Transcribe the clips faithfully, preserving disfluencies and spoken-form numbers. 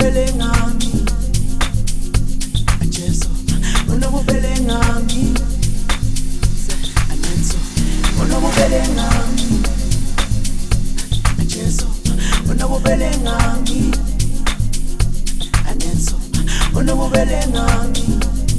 Unobubelengami, Jesu, unobubelengami, Anenso, unobubelengami, Jesu, unobubelengami, Anenso, unobubelengami,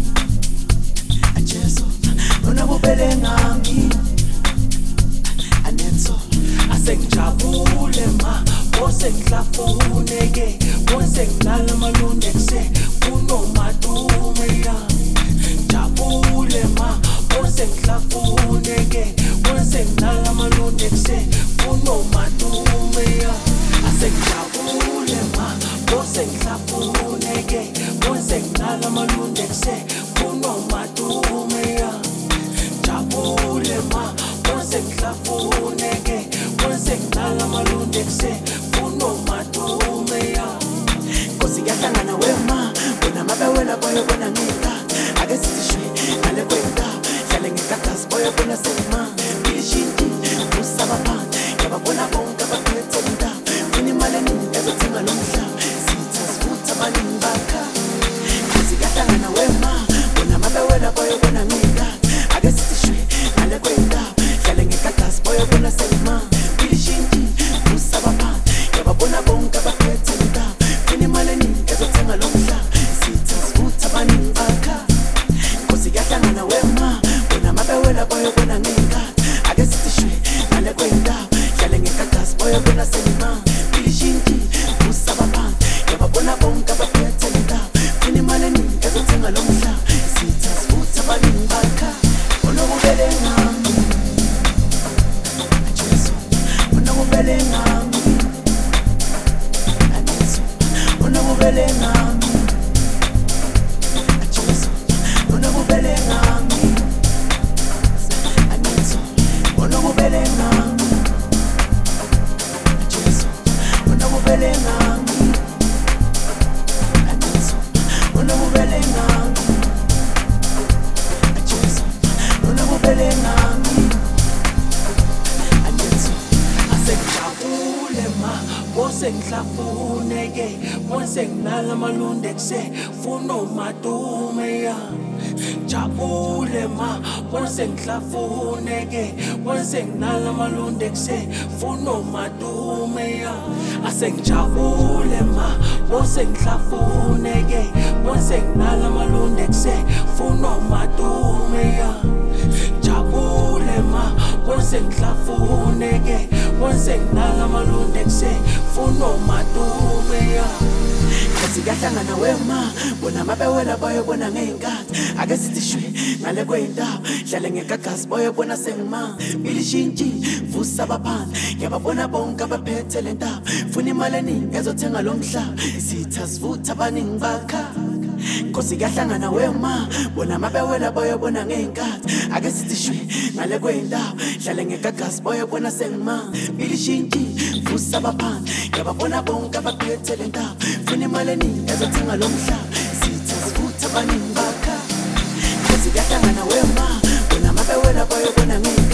Jesu, unobubelengami, Anenso, asengijabule ma, bosengihlafuneke, bosengilala malundekse, unomadumeya. Jabule ma, bosengihlafuneke, bosengilala malundekse, unomadumeya. Asengijabule ma, bosengihlafuneke, bosengilala malundekse, unomadumeya. Jabule ma, bosengihlafuneke, bosengilala malundekse, unomadumeya. Kosi yahlangana wema, wena mabe wena boyo bona ngika. Ake sishwe, ngale kwenda, hlale ngikatasi boyo bona sema. Bilishinti, usaba pan, yababona bonke abaphethe nda. Funi maleni ezothenga lomhla, sitha sifutha balini bakha. Kosi yahlangana wema, wena mabe wena boyo bona ngika. Ake sishwe, ngale kwenda, hlale ngikatasi boyo bona sema. Bilishinti, usaba pan, yababona bonke abaphethe nda. Funi maleni ezothenga lomhla, sitha sifutha balini bakha. Kosi yahlangana wema, wena mabe wena boyo bona ngika. Ake sishwe, ngale kwenda, hlale ngikatasi boyo bona sema. Bilishinti, usaba pan, yababona bonke abaphethe nda. Funi maleni ezothenga lomhla, sitha sifutha balini bakha. Unobubelengami, Jesu, unobubelengami, Anenso, unobubelengami, Jesu, unobubelengami, Anenso, unobubelengami, Jesu, unobubelengami, Anenso, unobubelengami, Jesu, unobubelengami, Anenso. Asengijabule ma, bosengihlafuneke, bosengilala malundekse, funomadumeya. Jabule ma, bosengihlafuneke, bosengilala malundekse, funomadumeya. Asengijabule ma, bosengihlafuneke, bosengilala malundekse, funomadumeya. Jabule ma, bosengihlafuneke, bosengilala malundekse, funomadumeya. Kosi yahlangana wema, bona mabe wena boyo bona ngeyinkathi. Ake sithi shwe, ngale kwenda, hlale ngekagasi boyo bona sengima. Bilishinti, vusa abaphansi, ngiyababona bonke abaphethe le ndaba. Funa imali eningi ezothenga lo mhlaba, sitha sivutha abaningi bakha. Kosi yahlangana wema, bona mabe wena boyo bona ngeyinkathi. Ake sithi shwe, ngale kwenda, hlale ngekagasi boyo bona sengima. Bilishinti, vusa abaphansi, ngiyababona bonke abaphethe le ndaba. Funa imali eningi ezothenga lo mhlaba, sitha sivutha abaningi bakha. Kosi yahlangana wema, bona mabe wena boyo bona ngeyinkathi.